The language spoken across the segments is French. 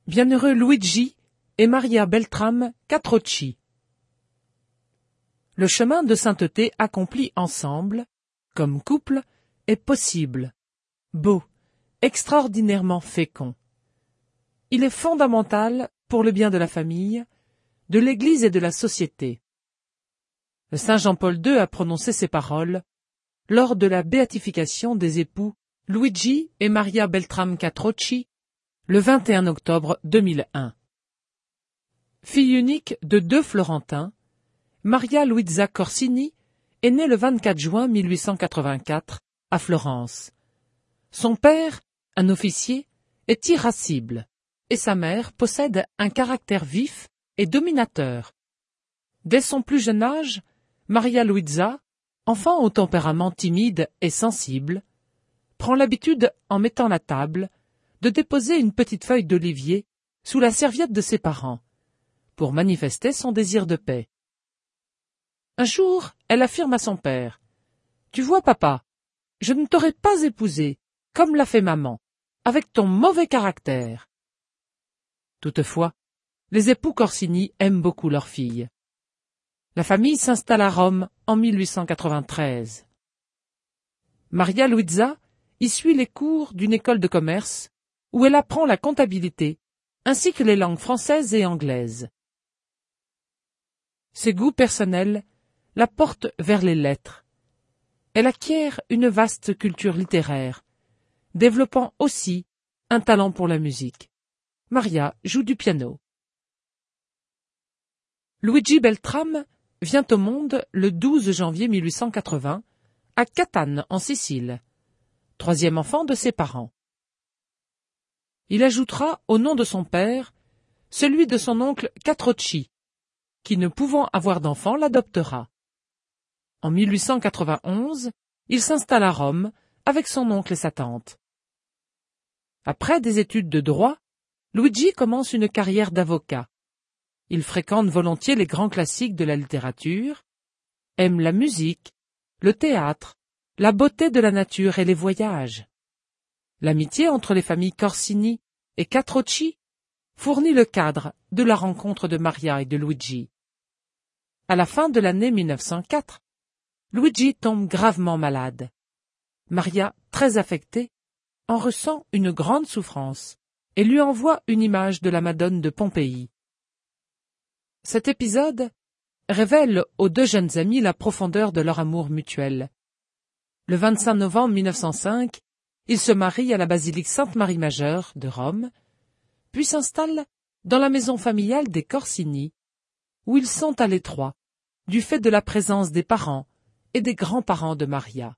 Bienheureux Luigi et Maria Beltrame Catrocci. Le chemin de sainteté accompli ensemble, comme couple, est possible, beau, extraordinairement fécond. Il est fondamental pour le bien de la famille, de l'Église et de la société. Le Saint Jean-Paul II a prononcé ces paroles lors de la béatification des époux Luigi et Maria Beltrame Catrocci le 21 octobre 2001. Fille unique de deux Florentins, Maria Luisa Corsini est née le 24 juin 1884 à Florence. Son père, un officier, est irascible et sa mère possède un caractère vif et dominateur. Dès son plus jeune âge, Maria Luisa, enfant au tempérament timide et sensible, prend l'habitude, en mettant la table, de déposer une petite feuille d'olivier sous la serviette de ses parents, pour manifester son désir de paix. Un jour, elle affirme à son père : « Tu vois, papa, je ne t'aurais pas épousé, comme l'a fait maman, avec ton mauvais caractère. » Toutefois, les époux Corsini aiment beaucoup leur fille. La famille s'installe à Rome en 1893. Maria Luisa y suit les cours d'une école de commerce où elle apprend la comptabilité ainsi que les langues françaises et anglaises. Ses goûts personnels la portent vers les lettres. Elle acquiert une vaste culture littéraire, développant aussi un talent pour la musique. Maria joue du piano. Luigi Beltrame vient au monde le 12 janvier 1880 à Catane, en Sicile, troisième enfant de ses parents. Il ajoutera au nom de son père celui de son oncle Catrocci, qui, ne pouvant avoir d'enfant, l'adoptera. En 1891, il s'installe à Rome avec son oncle et sa tante. Après des études de droit, Luigi commence une carrière d'avocat. Il fréquente volontiers les grands classiques de la littérature, aime la musique, le théâtre, la beauté de la nature et les voyages. L'amitié entre les familles Corsini et Catrocci fournit le cadre de la rencontre de Maria et de Luigi. À la fin de l'année 1904, Luigi tombe gravement malade. Maria, très affectée, en ressent une grande souffrance et lui envoie une image de la Madone de Pompéi. Cet épisode révèle aux deux jeunes amis la profondeur de leur amour mutuel. Le 25 novembre 1905, ils se marient à la basilique Sainte-Marie-Majeure de Rome, puis s'installent dans la maison familiale des Corsini, où ils sont à l'étroit, du fait de la présence des parents et des grands-parents de Maria.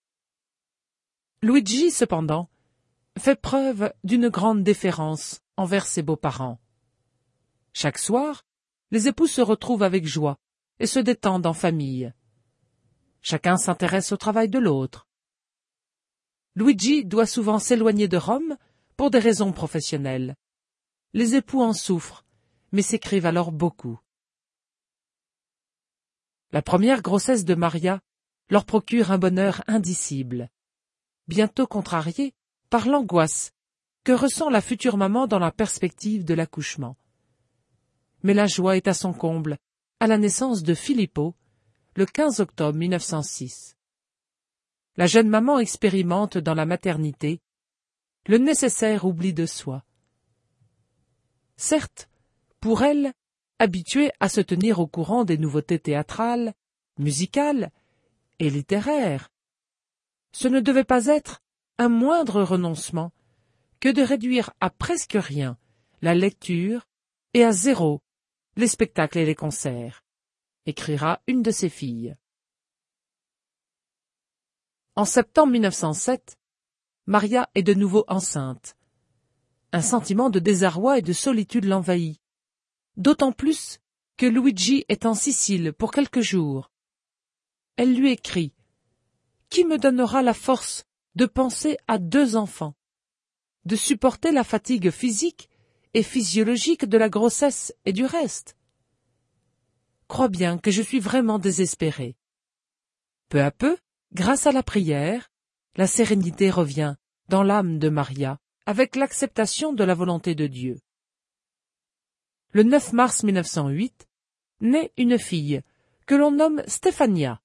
Luigi, cependant, fait preuve d'une grande déférence envers ses beaux-parents. Chaque soir, les époux se retrouvent avec joie et se détendent en famille. Chacun s'intéresse au travail de l'autre. Luigi doit souvent s'éloigner de Rome pour des raisons professionnelles. Les époux en souffrent, mais s'écrivent alors beaucoup. La première grossesse de Maria leur procure un bonheur indicible, bientôt contrarié par l'angoisse que ressent la future maman dans la perspective de l'accouchement. Mais la joie est à son comble à la naissance de Filippo, le 15 octobre 1906. La jeune maman expérimente dans la maternité le nécessaire oubli de soi. Certes, pour elle, habituée à se tenir au courant des nouveautés théâtrales, musicales et littéraires, ce ne devait pas être un moindre renoncement que de réduire à presque rien la lecture et à zéro les spectacles et les concerts, écrira une de ses filles. En septembre 1907, Maria est de nouveau enceinte. Un sentiment de désarroi et de solitude l'envahit, d'autant plus que Luigi est en Sicile pour quelques jours. Elle lui écrit : « Qui me donnera la force de penser à deux enfants, de supporter la fatigue physique et physiologique de la grossesse et du reste ? Crois bien que je suis vraiment désespérée. » Peu à peu, grâce à la prière, la sérénité revient dans l'âme de Maria, avec l'acceptation de la volonté de Dieu. Le 9 mars 1908, naît une fille, que l'on nomme Stéphania.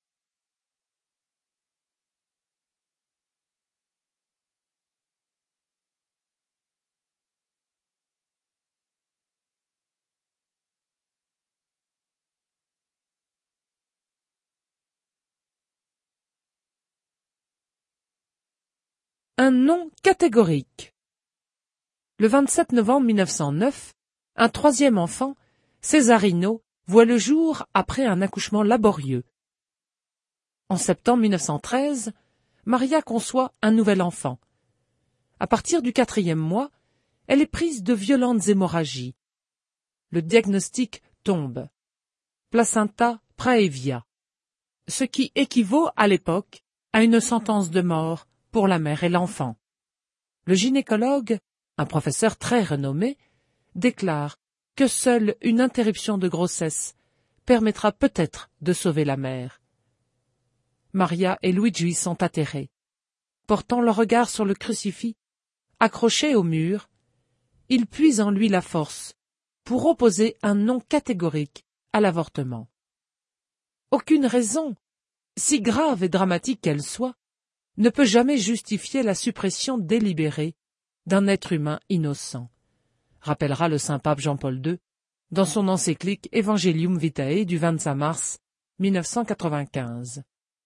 Un nom catégorique. Le 27 novembre 1909, un troisième enfant, Césarino, voit le jour après un accouchement laborieux. En septembre 1913, Maria conçoit un nouvel enfant. À partir du 4e mois, elle est prise de violentes hémorragies. Le diagnostic tombe. Placenta praevia, ce qui équivaut à l'époque à une sentence de mort pour la mère et l'enfant. Le gynécologue, un professeur très renommé, déclare que seule une interruption de grossesse permettra peut-être de sauver la mère. Maria et Luigi sont atterrés. Portant leur regard sur le crucifix, accroché au mur, ils puisent en lui la force pour opposer un non catégorique à l'avortement. Aucune raison, si grave et dramatique qu'elle soit, ne peut jamais justifier la suppression délibérée d'un être humain innocent, rappellera le saint pape Jean-Paul II dans son encyclique Evangelium Vitae du 25 mars 1995.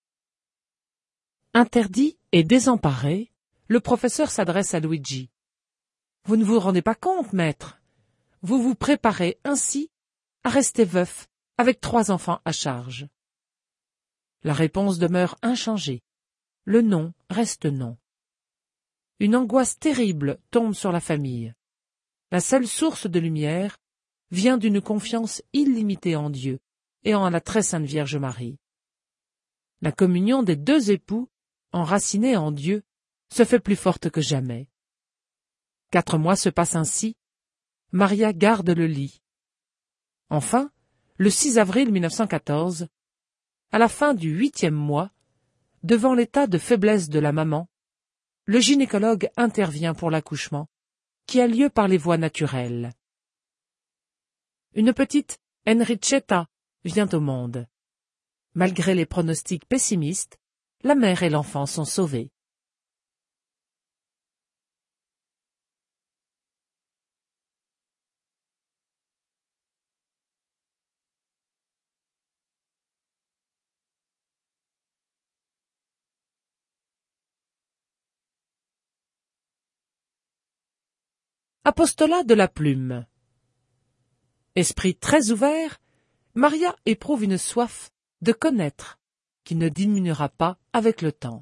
Interdit et désemparé, le professeur s'adresse à Luigi. « Vous ne vous rendez pas compte, maître. Vous vous préparez ainsi à rester veuf avec 3 enfants à charge. » La réponse demeure inchangée. Le non reste non. Une angoisse terrible tombe sur la famille. La seule source de lumière vient d'une confiance illimitée en Dieu et en la très sainte Vierge Marie. La communion des 2 époux, enracinés en Dieu, se fait plus forte que jamais. 4 mois se passent ainsi. Maria garde le lit. Enfin, le 6 avril 1914, à la fin du 8e mois, devant l'état de faiblesse de la maman, le gynécologue intervient pour l'accouchement, qui a lieu par les voies naturelles. Une petite Enrichetta vient au monde. Malgré les pronostics pessimistes, la mère et l'enfant sont sauvés. Apostolat de la plume. Esprit très ouvert, Maria éprouve une soif de connaître qui ne diminuera pas avec le temps.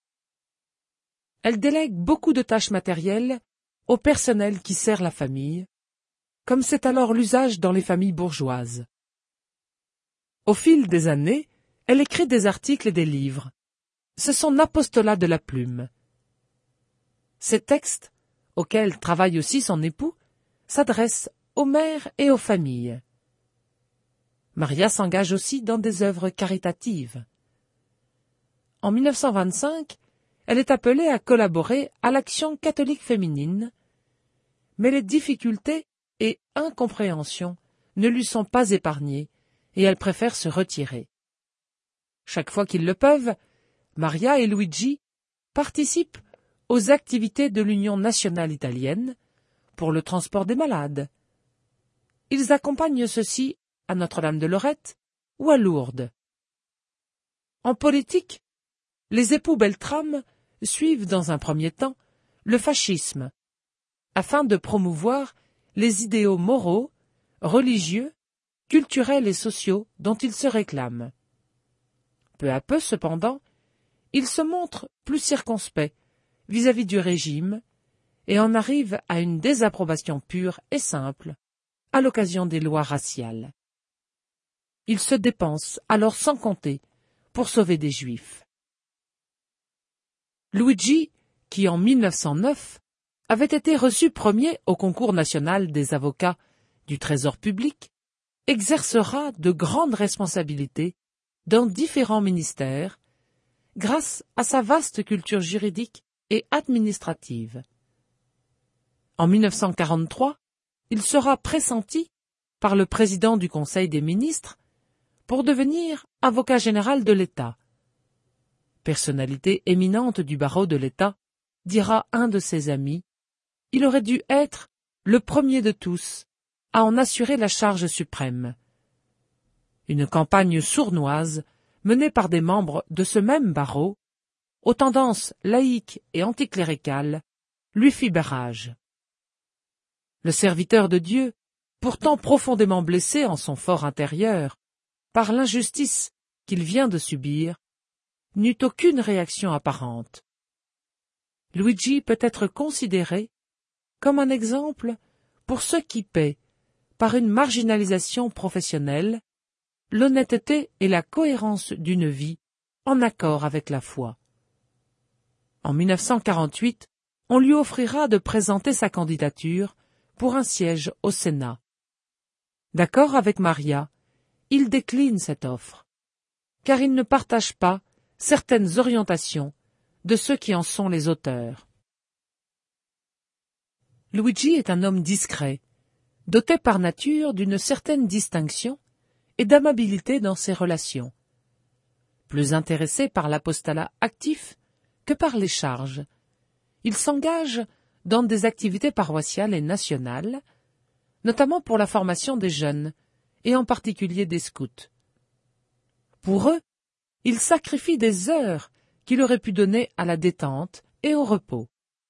Elle délègue beaucoup de tâches matérielles au personnel qui sert la famille, comme c'est alors l'usage dans les familles bourgeoises. Au fil des années, elle écrit des articles et des livres. C'est son apostolat de la plume. Ces textes, auquel travaille aussi son époux, s'adresse aux mères et aux familles. Maria s'engage aussi dans des œuvres caritatives. En 1925, elle est appelée à collaborer à l'Action catholique féminine, mais les difficultés et incompréhensions ne lui sont pas épargnées et elle préfère se retirer. Chaque fois qu'ils le peuvent, Maria et Luigi participent aux activités de l'Union nationale italienne pour le transport des malades. Ils accompagnent ceux-ci à Notre-Dame de Lorette ou à Lourdes. En politique, les époux Beltrame suivent dans un premier temps le fascisme, afin de promouvoir les idéaux moraux, religieux, culturels et sociaux dont ils se réclament. Peu à peu, cependant, ils se montrent plus circonspects vis-à-vis du régime et en arrivent à une désapprobation pure et simple à l'occasion des lois raciales. Ils se dépensent alors sans compter pour sauver des Juifs. Luigi, qui en 1909 avait été reçu premier au concours national des avocats du Trésor public, exercera de grandes responsabilités dans différents ministères grâce à sa vaste culture juridique et administrative. En 1943, il sera pressenti par le président du Conseil des ministres pour devenir avocat général de l'État. Personnalité éminente du barreau de l'État, dira un de ses amis, il aurait dû être le premier de tous à en assurer la charge suprême. Une campagne sournoise, menée par des membres de ce même barreau, aux tendances laïques et anticléricales, lui fit barrage. Le serviteur de Dieu, pourtant profondément blessé en son fort intérieur, par l'injustice qu'il vient de subir, n'eut aucune réaction apparente. Luigi peut être considéré comme un exemple pour ceux qui paient, par une marginalisation professionnelle, l'honnêteté et la cohérence d'une vie en accord avec la foi. En 1948, on lui offrira de présenter sa candidature pour un siège au Sénat. D'accord avec Maria, il décline cette offre, car il ne partage pas certaines orientations de ceux qui en sont les auteurs. Luigi est un homme discret, doté par nature d'une certaine distinction et d'amabilité dans ses relations. Plus intéressé par l'apostolat actif que par les charges, il s'engage dans des activités paroissiales et nationales, notamment pour la formation des jeunes, et en particulier des scouts. Pour eux, il sacrifie des heures qu'il aurait pu donner à la détente et au repos.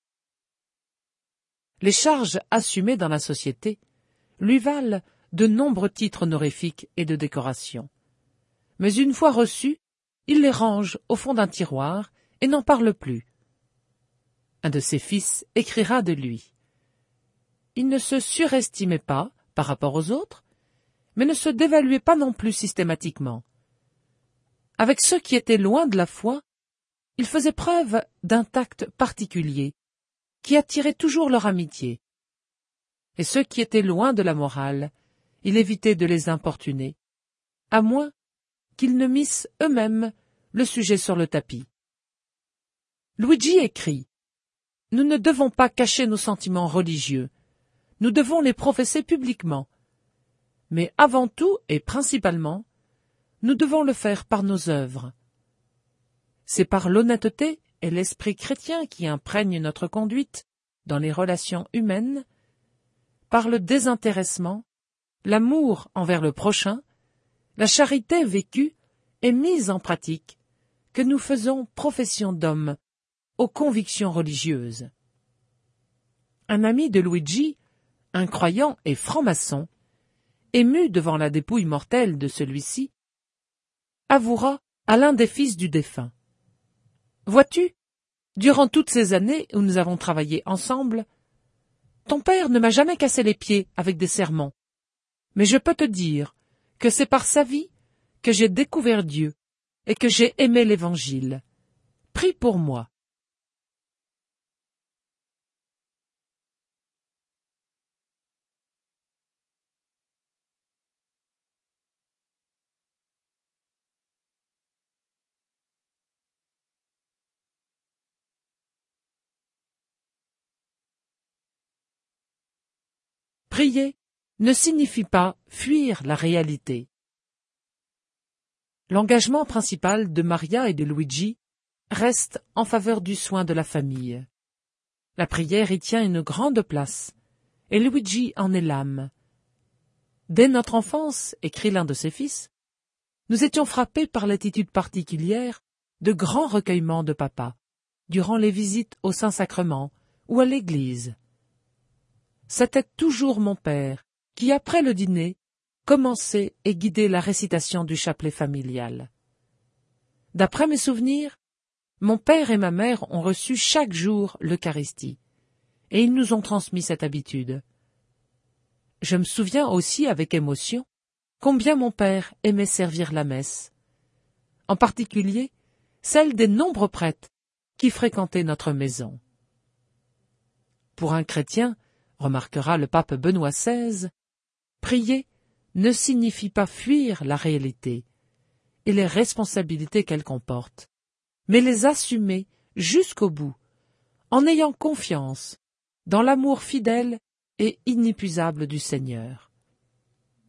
Les charges assumées dans la société lui valent de nombreux titres honorifiques et de décorations. Mais une fois reçus, il les range au fond d'un tiroir et n'en parle plus. Un de ses fils écrira de lui. Il ne se surestimait pas par rapport aux autres, mais ne se dévaluait pas non plus systématiquement. Avec ceux qui étaient loin de la foi, il faisait preuve d'un tact particulier, qui attirait toujours leur amitié. Et ceux qui étaient loin de la morale, il évitait de les importuner, à moins qu'ils ne missent eux-mêmes le sujet sur le tapis. Luigi écrit « Nous ne devons pas cacher nos sentiments religieux, nous devons les professer publiquement. Mais avant tout et principalement, nous devons le faire par nos œuvres. C'est par l'honnêteté et l'esprit chrétien qui imprègnent notre conduite dans les relations humaines, par le désintéressement, l'amour envers le prochain, la charité vécue et mise en pratique, que nous faisons profession d'homme aux convictions religieuses. » Un ami de Luigi, un croyant et franc-maçon, ému devant la dépouille mortelle de celui-ci, avouera à l'un des fils du défunt. « Vois-tu, durant toutes ces années où nous avons travaillé ensemble, ton père ne m'a jamais cassé les pieds avec des sermons, mais je peux te dire que c'est par sa vie que j'ai découvert Dieu et que j'ai aimé l'Évangile. Prie pour moi. » Prier ne signifie pas fuir la réalité. L'engagement principal de Maria et de Luigi reste en faveur du soin de la famille. La prière y tient une grande place, et Luigi en est l'âme. Dès notre enfance, écrit l'un de ses fils, nous étions frappés par l'attitude particulière de grands recueillements de papa, durant les visites au Saint-Sacrement ou à l'église. C'était toujours mon père qui, après le dîner, commençait et guidait la récitation du chapelet familial. D'après mes souvenirs, mon père et ma mère ont reçu chaque jour l'Eucharistie, et ils nous ont transmis cette habitude. Je me souviens aussi avec émotion combien mon père aimait servir la messe, en particulier celle des nombreux prêtres qui fréquentaient notre maison. Pour un chrétien, remarquera le pape Benoît XVI, prier ne signifie pas fuir la réalité et les responsabilités qu'elle comporte, mais les assumer jusqu'au bout, en ayant confiance dans l'amour fidèle et inépuisable du Seigneur.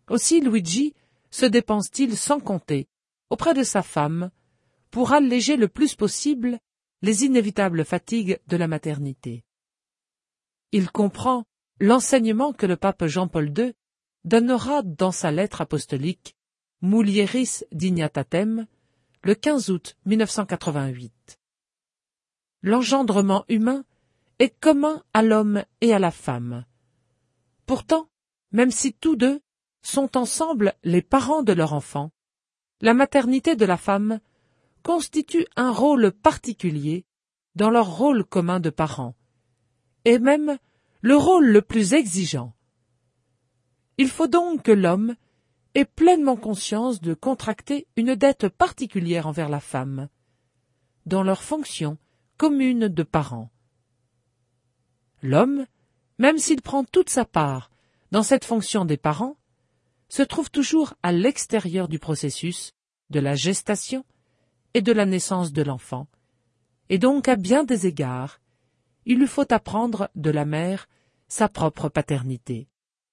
Aussi Luigi se dépense-t-il sans compter auprès de sa femme pour alléger le plus possible les inévitables fatigues de la maternité. Il comprend l'enseignement que le pape Jean-Paul II donnera dans sa lettre apostolique Mulieris Dignitatem le 15 août 1988. L'engendrement humain est commun à l'homme et à la femme. Pourtant, même si tous deux sont ensemble les parents de leur enfant, la maternité de la femme constitue un rôle particulier dans leur rôle commun de parents, et même le rôle le plus exigeant. Il faut donc que l'homme ait pleinement conscience de contracter une dette particulière envers la femme, dans leur fonction commune de parents. L'homme, même s'il prend toute sa part dans cette fonction des parents, se trouve toujours à l'extérieur du processus de la gestation et de la naissance de l'enfant, et donc à bien des égards, il lui faut apprendre de la mère sa propre paternité.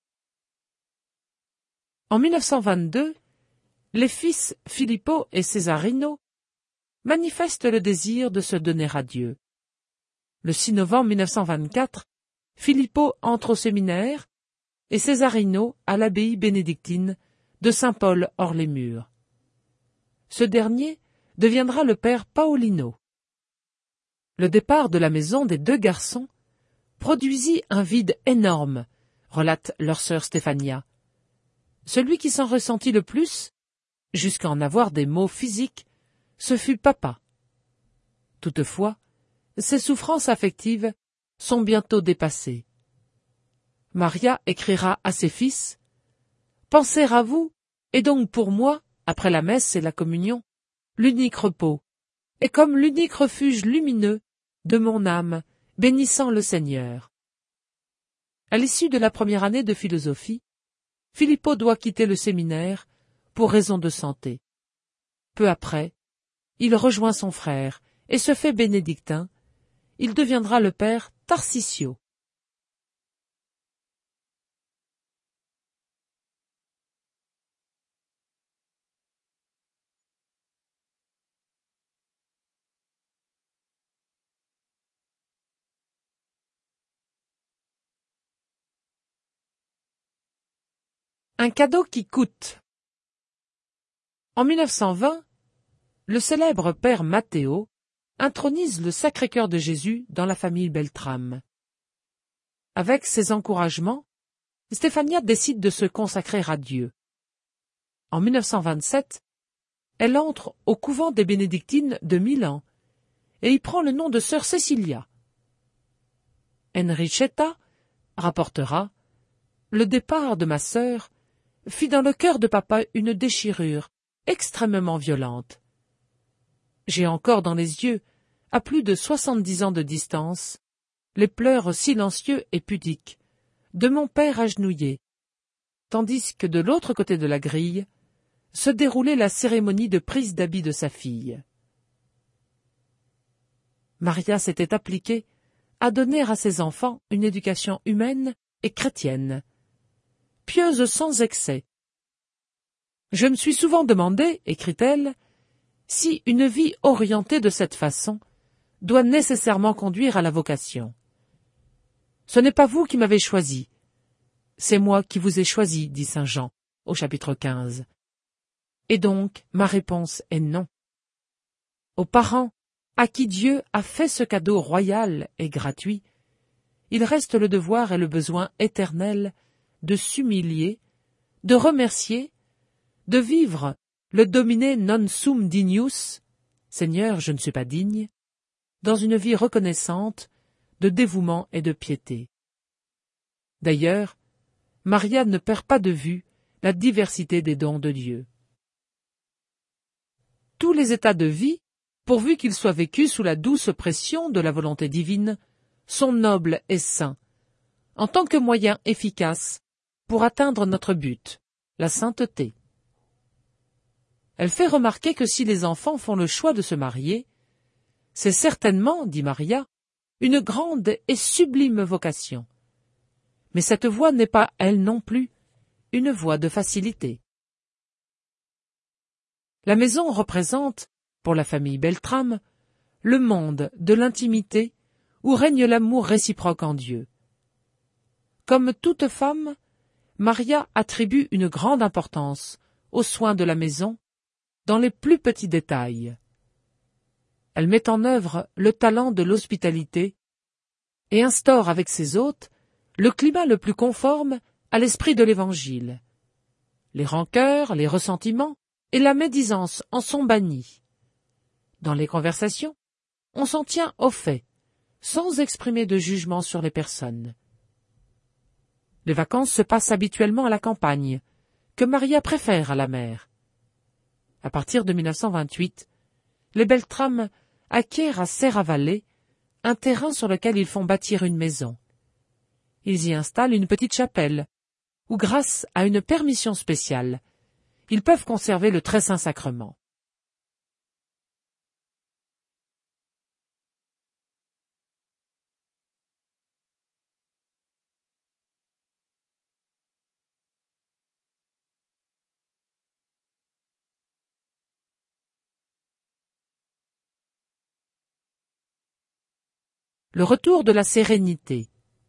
En 1922, les fils Filippo et Cesarino manifestent le désir de se donner à Dieu. Le 6 novembre 1924, Filippo entre au séminaire et Cesarino à l'abbaye bénédictine de Saint-Paul hors les murs. Ce dernier deviendra le père Paolino. Le départ de la maison des deux garçons produisit un vide énorme, relate leur sœur Stéphania. Celui qui s'en ressentit le plus, jusqu'à en avoir des maux physiques, ce fut papa. Toutefois, ses souffrances affectives sont bientôt dépassées. Maria écrira à ses fils « Penser à vous est donc pour moi, après la messe et la communion, l'unique repos, et comme l'unique refuge lumineux de mon âme, bénissant le Seigneur. » À l'issue de la première année de philosophie, Filippo doit quitter le séminaire pour raison de santé. Peu après, il rejoint son frère et se fait bénédictin. Il deviendra le père Tarsisio. Un cadeau qui coûte. En 1920, le célèbre père Matteo intronise le Sacré-Cœur de Jésus dans la famille Beltrame. Avec ses encouragements, Stéphania décide de se consacrer à Dieu. En 1927, elle entre au couvent des bénédictines de Milan et y prend le nom de sœur Cecilia. Enrichetta rapportera « Le départ de ma sœur fit dans le cœur de papa une déchirure extrêmement violente. J'ai encore dans les yeux, à plus de 70 ans de distance, les pleurs silencieux et pudiques de mon père agenouillé, tandis que de l'autre côté de la grille se déroulait la cérémonie de prise d'habit de sa fille. Maria s'était appliquée à donner à ses enfants une éducation humaine et chrétienne, pieuse sans excès. Je me suis souvent demandé, écrit-elle, si une vie orientée de cette façon doit nécessairement conduire à la vocation. Ce n'est pas vous qui m'avez choisi, c'est moi qui vous ai choisi, dit saint Jean, au chapitre 15. Et donc, ma réponse est non. Aux parents à qui Dieu a fait ce cadeau royal et gratuit, il reste le devoir et le besoin éternel de s'humilier, de remercier, de vivre le Domine non sum dignus, Seigneur, je ne suis pas digne, dans une vie reconnaissante, de dévouement et de piété. D'ailleurs, Maria ne perd pas de vue la diversité des dons de Dieu. Tous les états de vie, pourvu qu'ils soient vécus sous la douce pression de la volonté divine, sont nobles et saints, en tant que moyen efficace pour atteindre notre but, la sainteté. Elle fait remarquer que si les enfants font le choix de se marier, c'est certainement, dit Maria, une grande et sublime vocation. Mais cette voie n'est pas, elle non plus, une voie de facilité. La maison représente, pour la famille Beltrame, le monde de l'intimité où règne l'amour réciproque en Dieu. Comme toute femme, Maria attribue une grande importance aux soins de la maison, dans les plus petits détails. Elle met en œuvre le talent de l'hospitalité et instaure avec ses hôtes le climat le plus conforme à l'esprit de l'Évangile. Les rancœurs, les ressentiments et la médisance en sont bannis. Dans les conversations, on s'en tient aux faits, sans exprimer de jugement sur les personnes. Les vacances se passent habituellement à la campagne, que Maria préfère à la mer. À partir de 1928, les Beltrame acquièrent à Serravalle un terrain sur lequel ils font bâtir une maison. Ils y installent une petite chapelle, où grâce à une permission spéciale, ils peuvent conserver le très saint sacrement. Le retour de la sérénité.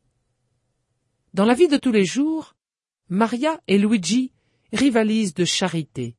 Dans la vie de tous les jours, Maria et Luigi rivalisent de charité.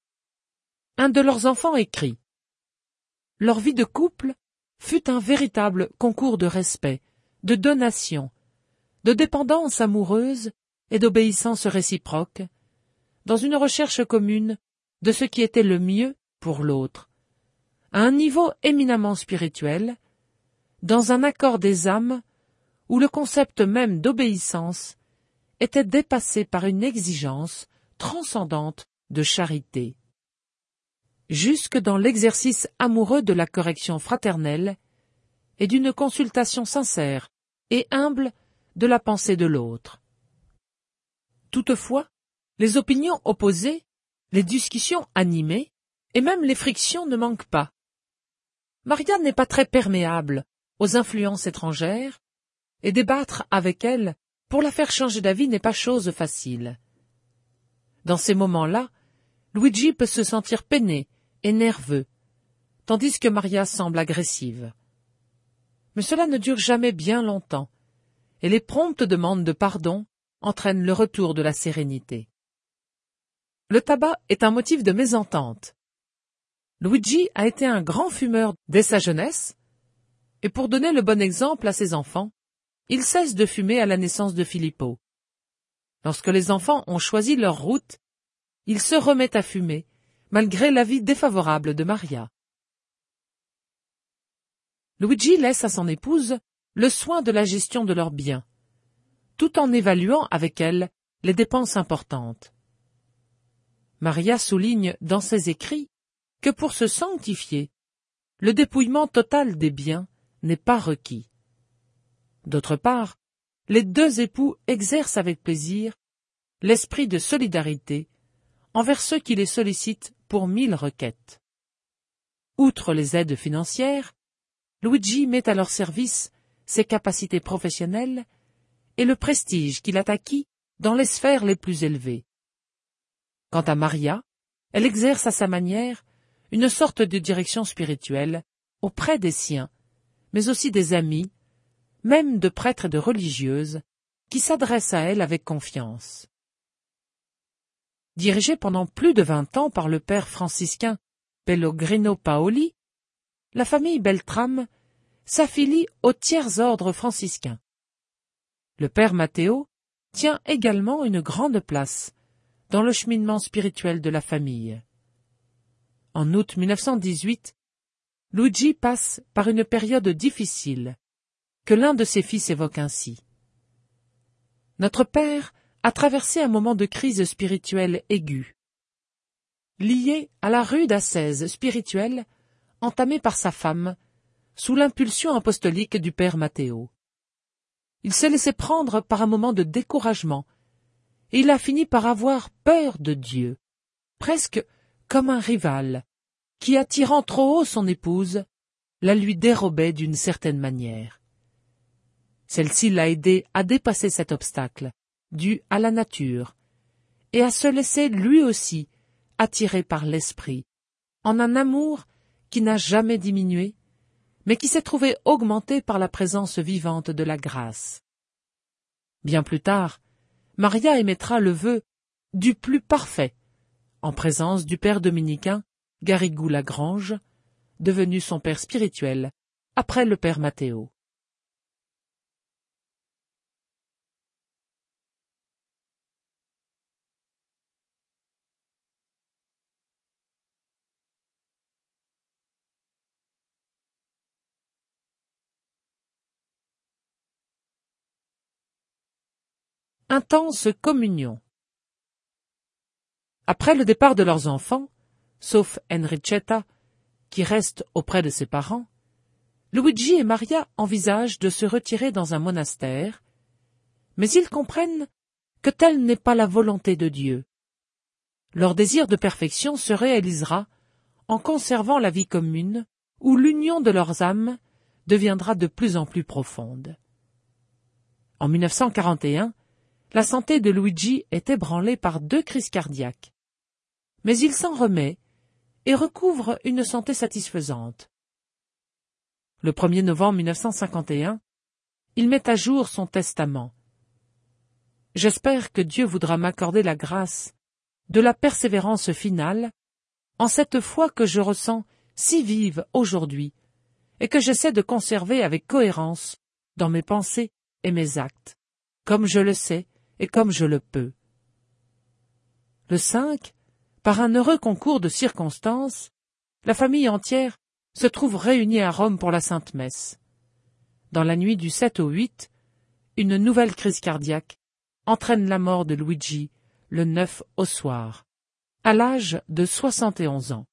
Un de leurs enfants écrit « Leur vie de couple fut un véritable concours de respect, de donation, de dépendance amoureuse et d'obéissance réciproque, dans une recherche commune de ce qui était le mieux pour l'autre, à un niveau éminemment spirituel, dans un accord des âmes où le concept même d'obéissance était dépassé par une exigence transcendante de charité. Jusque dans l'exercice amoureux de la correction fraternelle et d'une consultation sincère et humble de la pensée de l'autre. Toutefois, les opinions opposées, les discussions animées et même les frictions ne manquent pas. Maria n'est pas très perméable aux influences étrangères, et débattre avec elle pour la faire changer d'avis n'est pas chose facile. Dans ces moments-là, Luigi peut se sentir peiné et nerveux, tandis que Maria semble agressive. Mais cela ne dure jamais bien longtemps, et les promptes demandes de pardon entraînent le retour de la sérénité. Le tabac est un motif de mésentente. Luigi a été un grand fumeur dès sa jeunesse, et pour donner le bon exemple à ses enfants, il cesse de fumer à la naissance de Filippo. Lorsque les enfants ont choisi leur route, il se remet à fumer, malgré l'avis défavorable de Maria. Luigi laisse à son épouse le soin de la gestion de leurs biens, tout en évaluant avec elle les dépenses importantes. Maria souligne dans ses écrits que pour se sanctifier, le dépouillement total des biens n'est pas requis. D'autre part, les deux époux exercent avec plaisir l'esprit de solidarité envers ceux qui les sollicitent pour 1000 requêtes. Outre les aides financières, Luigi met à leur service ses capacités professionnelles et le prestige qu'il a acquis dans les sphères les plus élevées. Quant à Maria, elle exerce à sa manière une sorte de direction spirituelle auprès des siens, mais aussi des amis, même de prêtres et de religieuses, qui s'adressent à elle avec confiance. Dirigée pendant plus de 20 ans par le père franciscain Pellegrino Paoli, la famille Beltrame s'affilie au tiers-ordre franciscain. Le père Matteo tient également une grande place dans le cheminement spirituel de la famille. En août 1918, Luigi passe par une période difficile, que l'un de ses fils évoque ainsi. Notre père a traversé un moment de crise spirituelle aiguë, lié à la rude ascèse spirituelle entamée par sa femme sous l'impulsion apostolique du père Matteo. Il s'est laissé prendre par un moment de découragement, et il a fini par avoir peur de Dieu, presque comme un rival, qui, attirant trop haut son épouse, la lui dérobait d'une certaine manière. Celle-ci l'a aidé à dépasser cet obstacle, dû à la nature, et à se laisser lui aussi attirer par l'Esprit, en un amour qui n'a jamais diminué, mais qui s'est trouvé augmenté par la présence vivante de la grâce. Bien plus tard, Maria émettra le vœu du plus parfait, en présence du père dominicain Garrigou-Lagrange, devenu son père spirituel après le père Matteo. Intense communion. Après le départ de leurs enfants, sauf Enrichetta, qui reste auprès de ses parents, Luigi et Maria envisagent de se retirer dans un monastère, mais ils comprennent que telle n'est pas la volonté de Dieu. Leur désir de perfection se réalisera en conservant la vie commune, où l'union de leurs âmes deviendra de plus en plus profonde. En 1941, la santé de Luigi est ébranlée par 2 crises cardiaques. Mais il s'en remet et recouvre une santé satisfaisante. Le 1er novembre 1951, il met à jour son testament. « J'espère que Dieu voudra m'accorder la grâce de la persévérance finale en cette foi que je ressens si vive aujourd'hui et que j'essaie de conserver avec cohérence dans mes pensées et mes actes, comme je le sais et comme je le peux. » Le 5, par un heureux concours de circonstances, la famille entière se trouve réunie à Rome pour la Sainte Messe. Dans la nuit du 7 au 8, une nouvelle crise cardiaque entraîne la mort de Luigi le 9 au soir, à l'âge de 71 ans.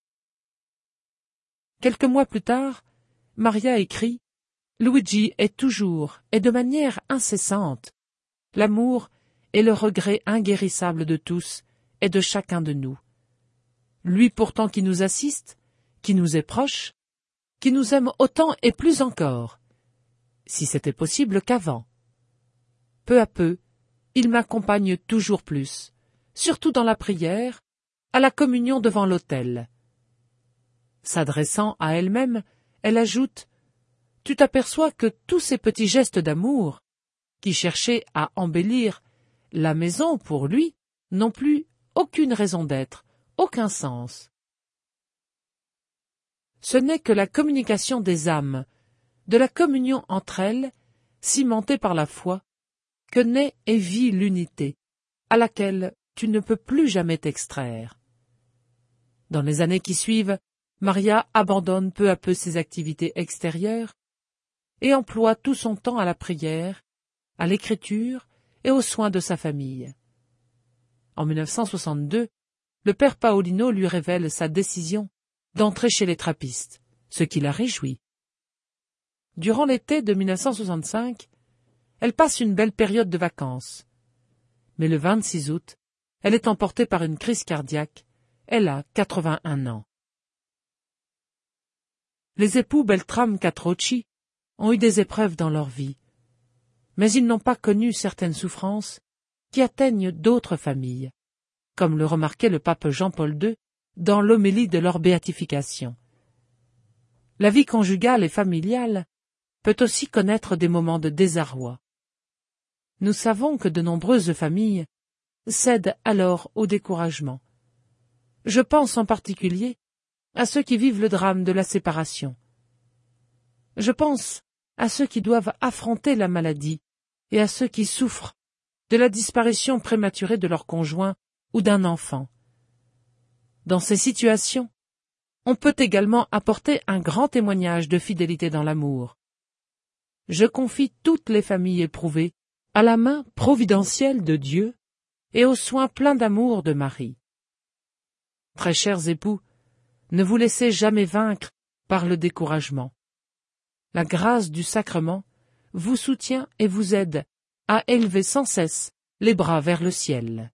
Quelques mois plus tard, Maria écrit « Luigi est toujours, et de manière incessante, l'amour et le regret inguérissable de tous et de chacun de nous. Lui pourtant qui nous assiste, qui nous est proche, qui nous aime autant et plus encore, si c'était possible qu'avant. Peu à peu, il m'accompagne toujours plus, surtout dans la prière, à la communion devant l'autel. » S'adressant à elle-même, elle ajoute « Tu t'aperçois que tous ces petits gestes d'amour, qui cherchaient à embellir la maison pour lui, n'ont plus aucune raison d'être, aucun sens. Ce n'est que la communication des âmes, de la communion entre elles, cimentée par la foi, que naît et vit l'unité, à laquelle tu ne peux plus jamais t'extraire. » Dans les années qui suivent, Maria abandonne peu à peu ses activités extérieures et emploie tout son temps à la prière, à l'écriture et aux soins de sa famille. En 1962, le père Paolino lui révèle sa décision d'entrer chez les trappistes, ce qui la réjouit. Durant l'été de 1965, elle passe une belle période de vacances. Mais le 26 août, elle est emportée par une crise cardiaque. Elle a 81 ans. Les époux Beltrame Catrocci ont eu des épreuves dans leur vie, mais ils n'ont pas connu certaines souffrances qui atteignent d'autres familles, comme le remarquait le pape Jean-Paul II dans l'homélie de leur béatification. La vie conjugale et familiale peut aussi connaître des moments de désarroi. Nous savons que de nombreuses familles cèdent alors au découragement. Je pense en particulier à ceux qui vivent le drame de la séparation. Je pense à ceux qui doivent affronter la maladie et à ceux qui souffrent de la disparition prématurée de leur conjoint ou d'un enfant. Dans ces situations, on peut également apporter un grand témoignage de fidélité dans l'amour. Je confie toutes les familles éprouvées à la main providentielle de Dieu et aux soins pleins d'amour de Marie. Très chers époux, ne vous laissez jamais vaincre par le découragement. La grâce du sacrement vous soutient et vous aide à élever sans cesse les bras vers le ciel.